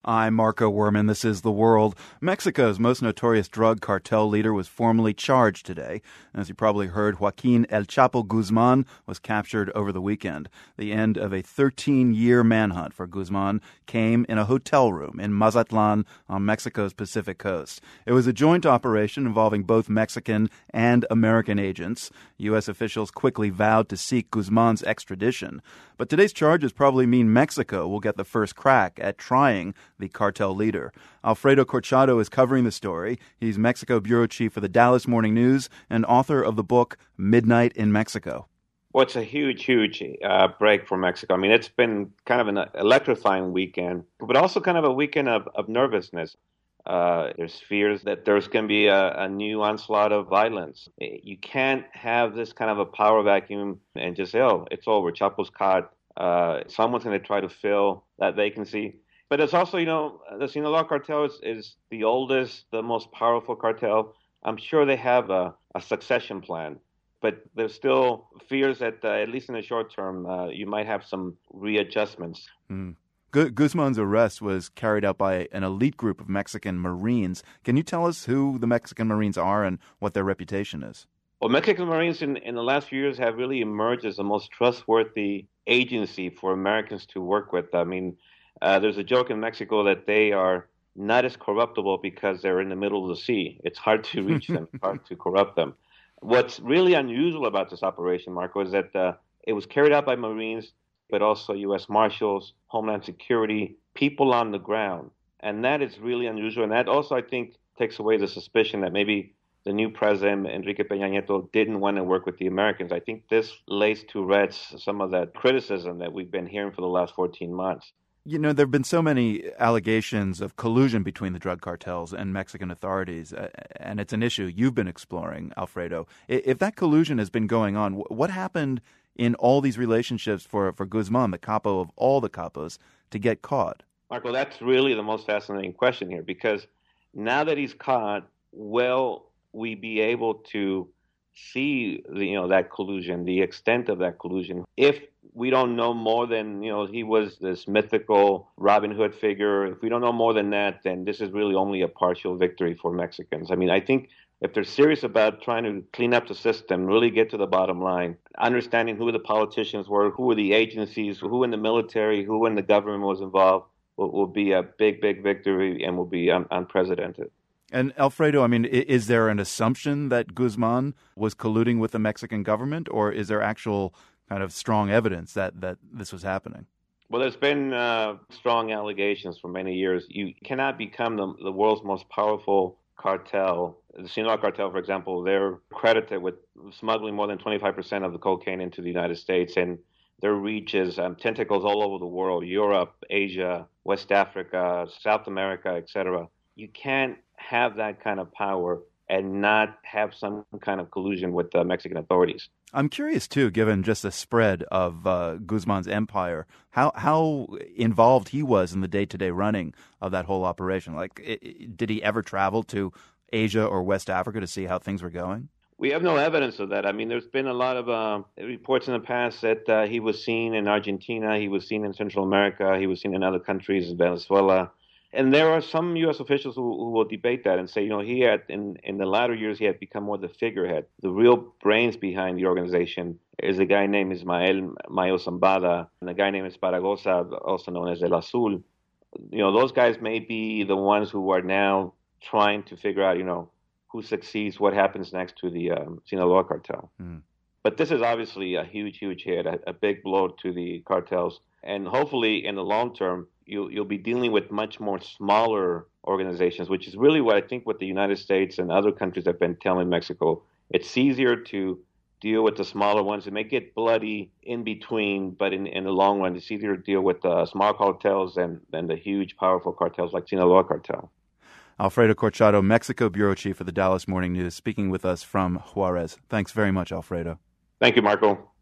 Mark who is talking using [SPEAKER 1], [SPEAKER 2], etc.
[SPEAKER 1] I'm Marco Werman. This is The World. Mexico's most notorious drug cartel leader was formally charged today. As you probably heard, Joaquin El Chapo Guzman was captured over the weekend. The end of a 13-year manhunt for Guzman came in a hotel room in Mazatlan on Mexico's Pacific coast. It was a joint operation involving both Mexican and American agents. U.S. officials quickly vowed to seek Guzman's extradition. But today's charges probably mean Mexico will get the first crack at trying the cartel leader. Alfredo Corchado is covering the story. He's Mexico bureau chief for the Dallas Morning News and author of the book Midnight in Mexico.
[SPEAKER 2] Well, it's a huge break for Mexico. I mean, it's been kind of an electrifying weekend, but also kind of a weekend of nervousness. There's fears that there's going to be a new onslaught of violence. You can't have this kind of a power vacuum and just say, oh, it's over. Chapo's caught. Someone's going to try to fill that vacancy. But it's also, the Sinaloa cartel is the oldest, the most powerful cartel. I'm sure they have a succession plan. But there's still fears that, at least in the short term, you might have some readjustments.
[SPEAKER 1] Guzman's arrest was carried out by an elite group of Mexican Marines. Can you tell us who the Mexican Marines are and what their reputation is?
[SPEAKER 2] Well, Mexican Marines in the last few years have really emerged as the most trustworthy agency for Americans to work with. I mean, there's a joke in Mexico that they are not as corruptible because they're in the middle of the sea. It's hard to reach them, hard to corrupt them. What's really unusual about this operation, Marco, is that it was carried out by Marines, but also U.S. Marshals, Homeland Security, people on the ground. And that is really unusual. And that also, I think, takes away the suspicion that maybe the new president, Enrique Peña Nieto, didn't want to work with the Americans. I think this lays to rest some of that criticism that we've been hearing for the last 14 months.
[SPEAKER 1] There have been so many allegations of collusion between the drug cartels and Mexican authorities, and it's an issue you've been exploring, Alfredo. If that collusion has been going on, what happened in all these relationships for Guzman, the capo of all the capos, to get caught?
[SPEAKER 2] Marco, that's really the most fascinating question here, because now that he's caught, will we be able to see that collusion, the extent of that collusion? If we don't know more than, he was this mythical Robin Hood figure, if we don't know more than that, then this is really only a partial victory for Mexicans. I mean, I think if they're serious about trying to clean up the system, really get to the bottom line, understanding who the politicians were, who were the agencies, who in the military, who in the government was involved, will be a big victory and will be unprecedented.
[SPEAKER 1] And Alfredo, I mean, is there an assumption that Guzman was colluding with the Mexican government, or is there actual kind of strong evidence that this was happening?
[SPEAKER 2] Well, there's been strong allegations for many years. You cannot become the world's most powerful cartel. The Sinaloa cartel, for example, they're credited with smuggling more than 25% of the cocaine into the United States, and their reach is tentacles all over the world: Europe, Asia, West Africa, South America, etc. You can't have that kind of power and not have some kind of collusion with the Mexican authorities.
[SPEAKER 1] I'm curious, too, given just the spread of Guzman's empire, how involved he was in the day-to-day running of that whole operation. Did he ever travel to Asia or West Africa to see how things were going?
[SPEAKER 2] We have no evidence of that. I mean, there's been a lot of reports in the past that he was seen in Argentina, he was seen in Central America, he was seen in other countries, Venezuela. And there are some U.S. officials who will debate that and say, he had, in the latter years, he had become more the figurehead. The real brains behind the organization is a guy named Ismael Mayo Zambada and a guy named Esparragosa, also known as El Azul. Those guys may be the ones who are now trying to figure out, who succeeds, what happens next to the Sinaloa cartel. But this is obviously a huge hit, a big blow to the cartels. And hopefully, in the long term, you'll be dealing with much more smaller organizations, which is really what the United States and other countries have been telling Mexico. It's easier to deal with the smaller ones. It may get bloody in between, but in the long run, it's easier to deal with the small cartels than the huge, powerful cartels like Sinaloa cartel.
[SPEAKER 1] Alfredo Corchado, Mexico bureau chief for the Dallas Morning News, speaking with us from Juarez. Thanks very much, Alfredo.
[SPEAKER 2] Thank you, Marco.